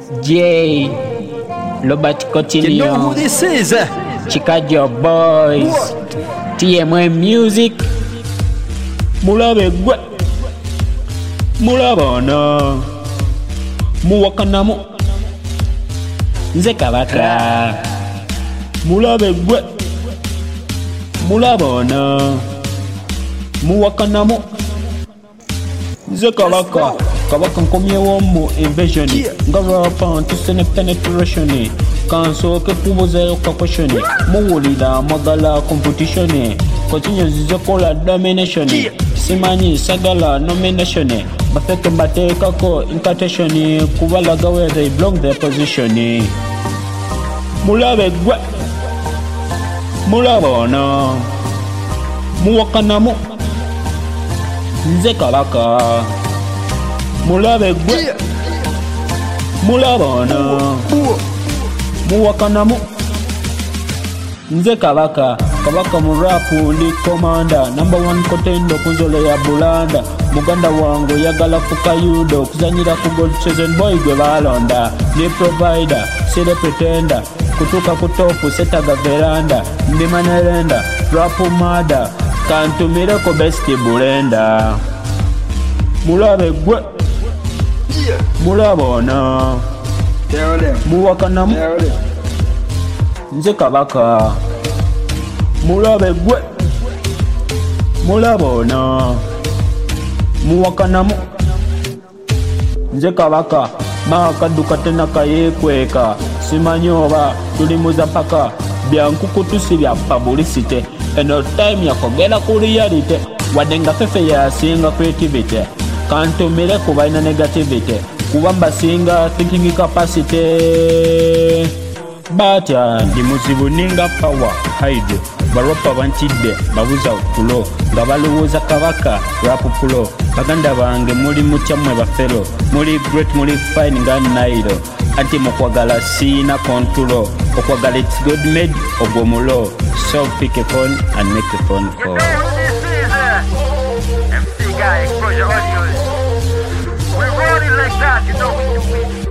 J. Robert Coutinho. You know who this is? Chicago Boys. TMI Music. Mulabe gwe. Mulabona. Muwakanamu. Nze kabaka. Mulabe gwe. Mulabona. Muwakanamu. Nze kabaka. Kabaka nkomyewo mu invasion. Nga rapa ntusene penetration. Kansooke kubuzayo ka question. Muwulira mwagala competition. Coutinho zizokola domination. Simanyi sagala nomination. Bafeke mbateekako incantation. Kubalaga where they belong their position. Mulabe gwe. Mulabona. Muwakanamu. Nze kabaka. Mulabe gwe. Mulabona. Muwakanamu. Nze kabaka. Kabaka mu rap ndi commander. Number 1 contender kunzolo ya bulanda. Muganda wangu yagala fuka yudo. Kuzanyira ku gold chosen boy gwe balonda. Ni provider, sile pretender. Kutuka kutopu setaga veranda. Ndi manerenda, rap mada. Kantumire ko besti bulenda. Mulabe gwe. Mulabona. Muwakanamu. Nze kabaka. Mulabe gwe. Mulabona. Muwakanamu. Nze kabaka. Makaduka tena kayekweka. Simanyi oba tuli muzapaka. Byankukutusi bya publicity. Eno time yakogera ku reality. Wadenga fefe yasinga creativity. Kantumire kubaina negativity. Kubamba singa thinking capacity. Batya ndi muzibu ninga power hide. Baropa bantidde babuza okulo. Nga balowooza kabaka rap pulo. Baganda bange muli mutya mwe bafero. Muli great muli fine nga Nairo. Anti mukwagala sina control. Okwagala it's God made ogwomulo. So pick a phone and make a phone call. You know who this is? MC Guy, Exposure Audio. We roll it like that, you know we do it.